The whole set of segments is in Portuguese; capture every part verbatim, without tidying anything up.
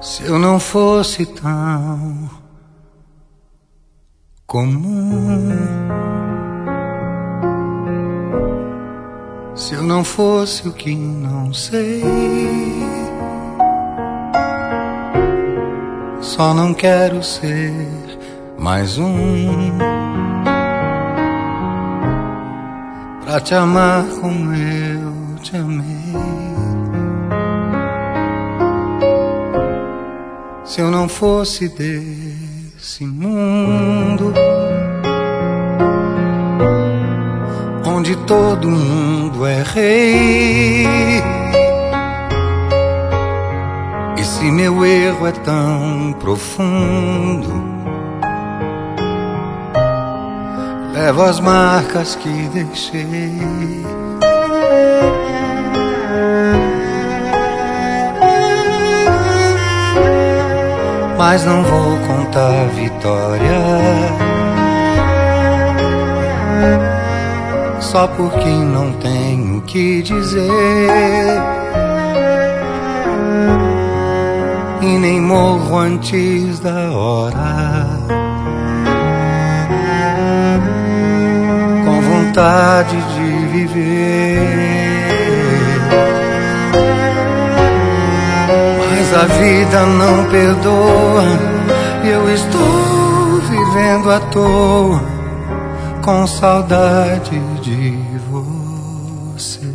Se eu não fosse tão comum, se eu não fosse o que não sei, só não quero ser mais um pra te amar como eu te amei. Se eu não fosse desse mundo onde todo mundo é rei, e se meu erro é tão profundo, levo as marcas que deixei. Mas não vou contar vitória só porque não tenho o que dizer, e nem morro antes da hora, com vontade de viver. Mas a vida não perdoa e eu estou vivendo à toa, com saudade de você.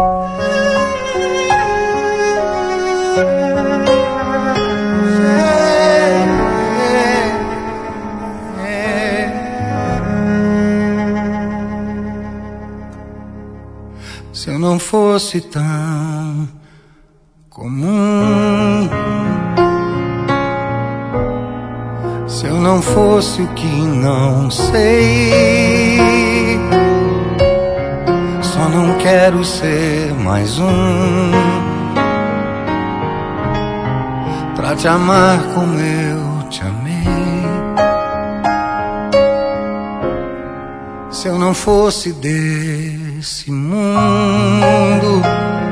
Se eu não fosse tão comum, se eu não fosse o que não sei, só não quero ser mais um pra te amar como eu te amei. Se eu não fosse desse mundo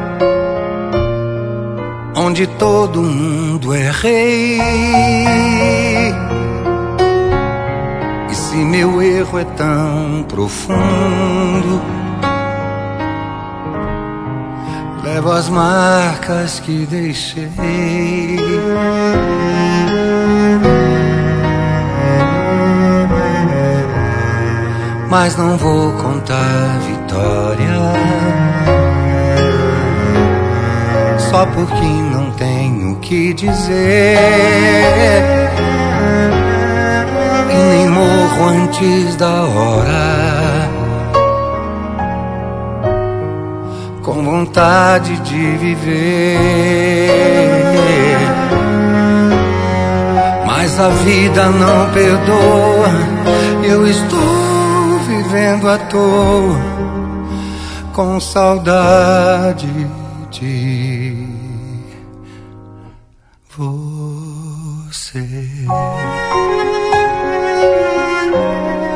onde todo mundo é rei, e se meu erro é tão profundo, levo as marcas que deixei. Mas não vou contar vitória só porque não tenho o que dizer, e nem morro antes da hora, com vontade de viver. Mas a vida não perdoa, eu estou vivendo à toa, com saudade de você.